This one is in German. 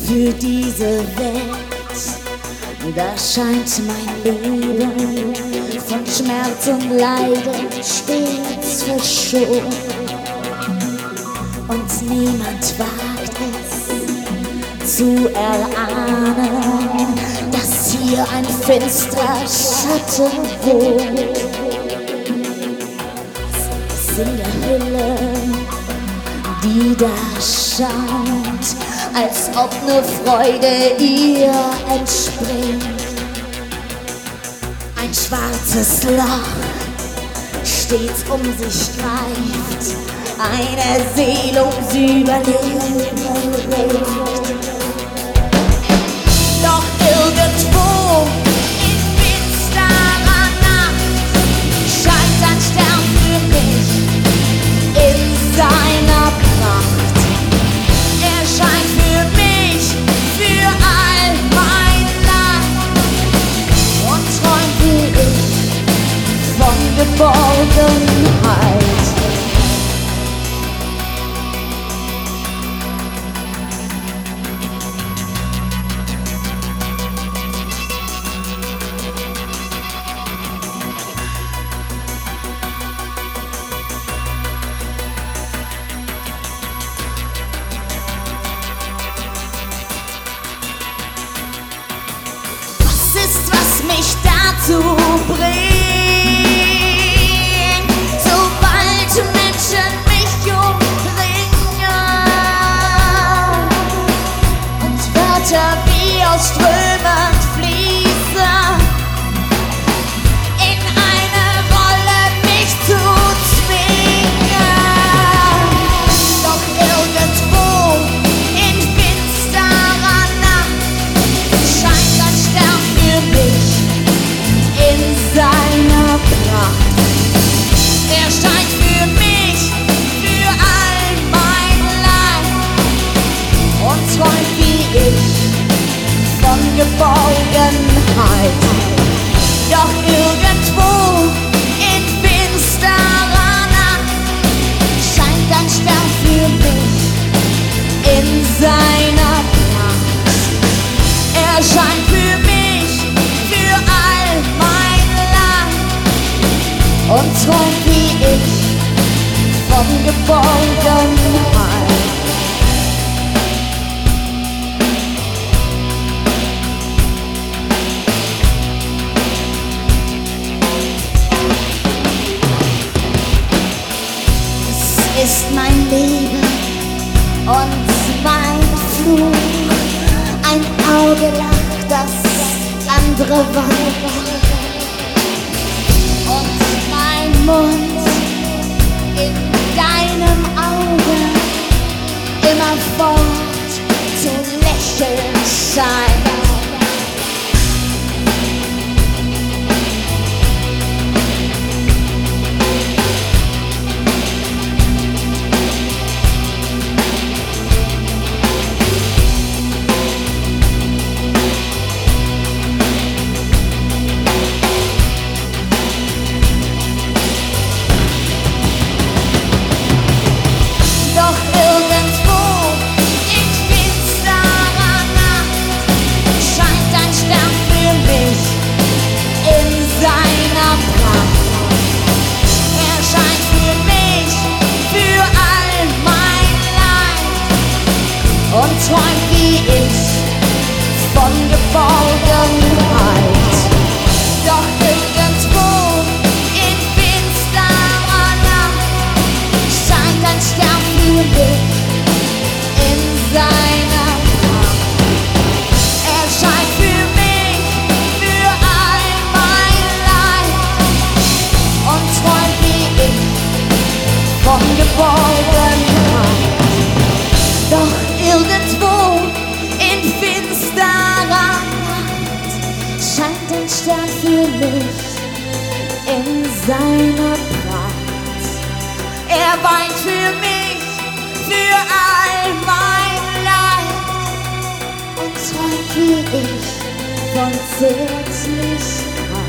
für diese Welt. Da scheint mein Leben von Schmerz und Leiden stets verschont. Und niemand wagt es zu erahnen, dass hier ein finsterer Schatten wohnt. Es ist in der Hülle, die da scheint, als ob ne Freude ihr entspringt. Ein schwarzes Loch stets um sich greift, eine Seele ums Überleben ringt. Doch irgendwo in finsterer Nacht scheint ein Stern für mich in seiner Pracht. Er scheint für mich, für all mein Leid, und träumt wie ich von Geborgenheit. Was mich dazu bringt, sobald Menschen mich umringen und Wörter wie aus Strömen fließen, in eine Rolle mich zu zwingen. Doch irgendwo in finsterer Nacht scheint ein Stern für mich in seiner Pracht. Er scheint für mich, für all mein Leid, und träumt wie ich von Geborgenheit. Doch irgendwo in finsterer Nacht scheint ein Stern für mich in seiner Pracht. Er scheint für mich, für all mein Leid, und träumt wie ich von Geborgenheit. Es ist mein Leben und mein Fluch. Ein Auge lacht, das andere weint, und mein Mund in deinem Auge immerfort zu lächeln scheint. Doch irgendwo in finsterer Nacht scheint ein Stern für mich in seiner Pracht. Er scheint für mich, für all mein Leid, und träumt wie ich von Geborgenheit. Doch irgendwo in finsterer Nacht scheint ein Stern für mich in seiner Pracht. Er scheint für mich, für all mein Leid, und träumt wie ich von Geborgenheit. Doch irgendwo in finsterer Nacht scheint ein Stern für mich in seiner Pracht. Er weint für mich, für all mein Leid, und träumt wie ich von Zärtlichkeit.